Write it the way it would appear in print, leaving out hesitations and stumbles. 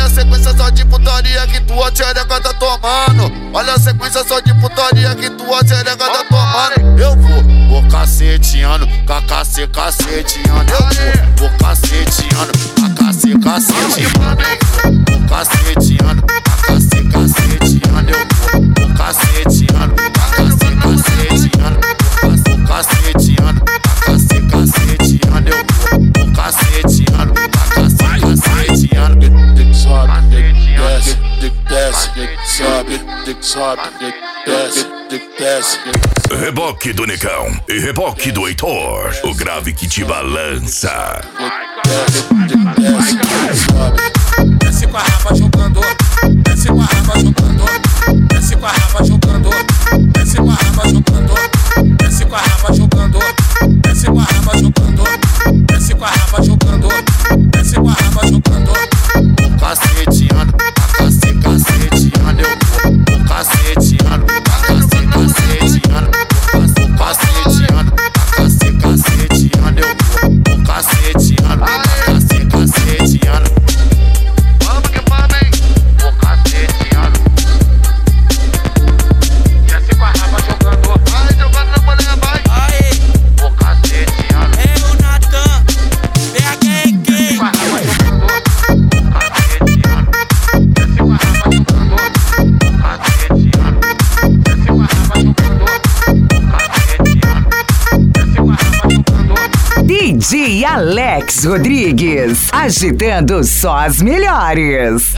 sequência só de putaria que tua xereca tá tomando. Olha a sequência só de putaria que tua xereca tá tomando. Eu vou caceteando, caceteando. Eu vou caceteando, caceteando. Vou caceteando, caceteando. Eu vou caceteando, caceteando. Vou caceteando, caceteando. Eu vou caceteando, caceteando. Dick sobe, dick desce, dick desce, dick sobe, dick sobe, dick desce, dick desce. Reboque do Negão e reboque do Heitor, o grave que te balança. Dick desce, dick sobe. Desce com a raba jogando, desce com a raba jogando, desce com a raba jogando, desce com a raba jogando, desce com a raba jogando, desce com a raba jogando, desce com a raba jogando, desce com a raba jogando. Caceteando, caceteando. Eu vou caceteando, caceteando. Vou caceteando, caceteando. Eu vou caceteando, caceteando. Vamos que vamos, hein? Vou caceteando. Desce com a raba jogando, Vai jogando na bolinha, vai. aê, Vou caceteando. é o Natan, BHQ. Desce com a raba jogando, Caceteando, desce com a raba jogando, caceteando. desce com a raba jogando, desce com a raba jogando. DJ Alex Rodrigues, agitando só as melhores.